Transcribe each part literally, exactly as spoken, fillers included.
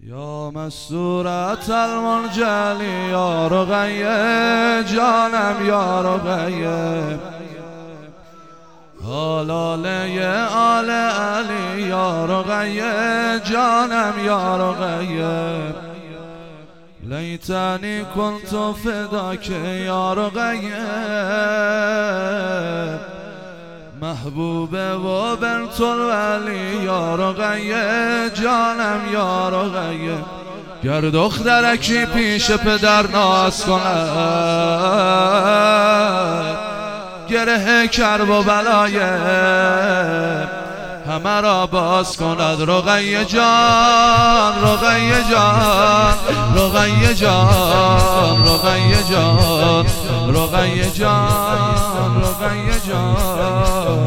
یا مسورت المنجلی یا رقیه جانم یا رقیه حلاله آل علی یا رقیه جانم یا رقیه لیتنی کنت فداک یا رقیه محبوبه و بنت الولی یا رقیه جانم یا رقیه گر دخترکی پیش پدر ناز کند گره کرب و بلایه همه را باز کند رقیه جان رقیه جان رقیه جان رقیه جان رقیه جان رقیه جان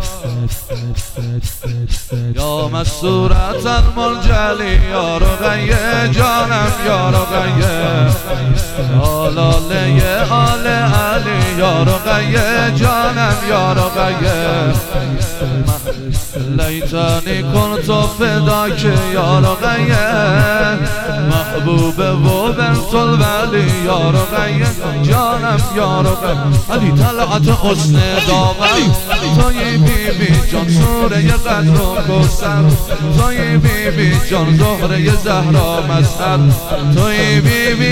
یا مسورت المنجلی یا رقیه جانم یا رقیه حلاله آل علی یا رقیه جانم یا رقیه لیتنی کنت فداک یا رقیه محبوبه و بنت الولی یا رقیه جانم یا رقیه علی طلعت حسن داور توی بی بی جان سوره قدر و کوثر توی بی بی جان زهره زهرا مظهر توی بی بی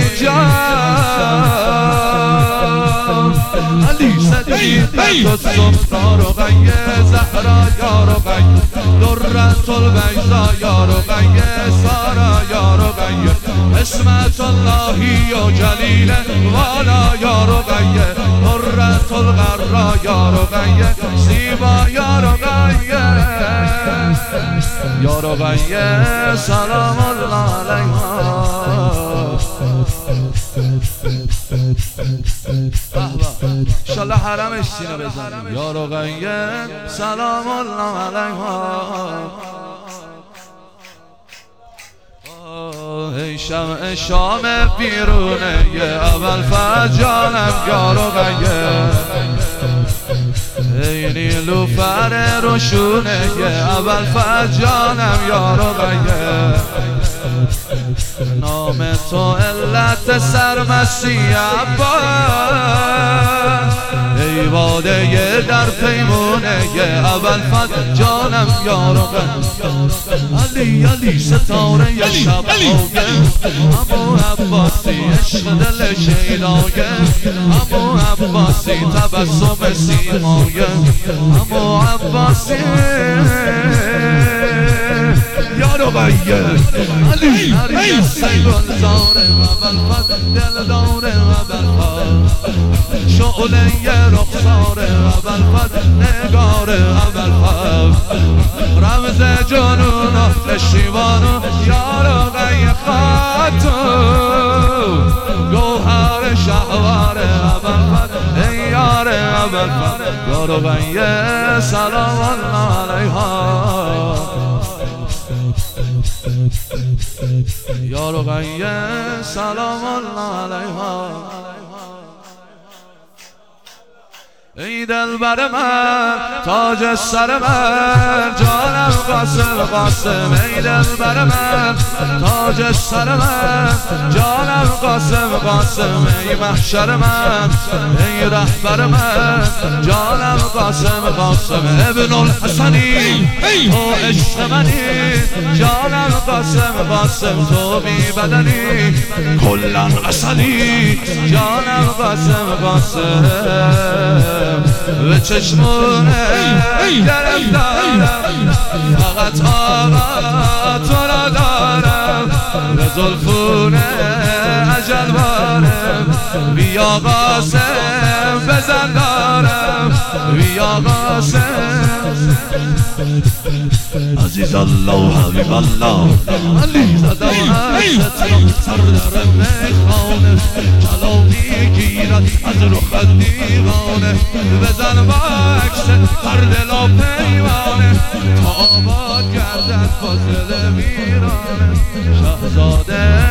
جان علی صدیقه الصفرا رقیه زهرا یا رقیه درة البیضا یا رقیه سارا یا رقیه اسمت اللهی و جلیل والا یا رقیه درة الغرا یا رقیه زیبا یا رقیه یا رقیه سلام الله علیها انشالله حرمش سینه بزنیم یا رقیه سلام الله علیها ای شمع شام بیرونه یه اول فجانم یا رقیه ای نیلوفر روشونه یه اول فجانم یا رقیه نام تو علت سرمستی عباس ای واده در پیمونه یه اول فد جانم یا رقیه علی علی ستاره ی شب آگه ابو عباسی عشق دل شیدایه ابو عباسی تبسم سیمایه ابو عباسی یا رقیه علی نرگس گلزاره اول فد دل داره اول فد شعله رخساره اول فد نگاره اول فد رمز جنون نشیوانو یا رقیه خاتون گوهر شهوار اول فد ای یار اول فد یا رقیه سلام الله علیها یا رقیه سلام الله علیها ای دلبر من تاج سر من جانم قاسم قاسم ای دلبر من تاج سر من جانم قاسم قاسم ای محشر من ای رهبر من جانم قاسم قاسم ابن الحسنی تو عشق منی جانم قاسم قاسم تو بی بدنی کلن اصلی جانم قاسم قاسم به چشمونه گرفتارم فقط آقا تو را دارم به زلفونه عجل بارم بیا قاسم بزن دارم بیا قاسم عزیز الله و حبیب الله علی زده و عشت سر در میخانه جلالی گیرد از رخ دیوانه بزن با عکس هر دل و پیمانه تا آباد گردد فاصله ویرانه شهزاده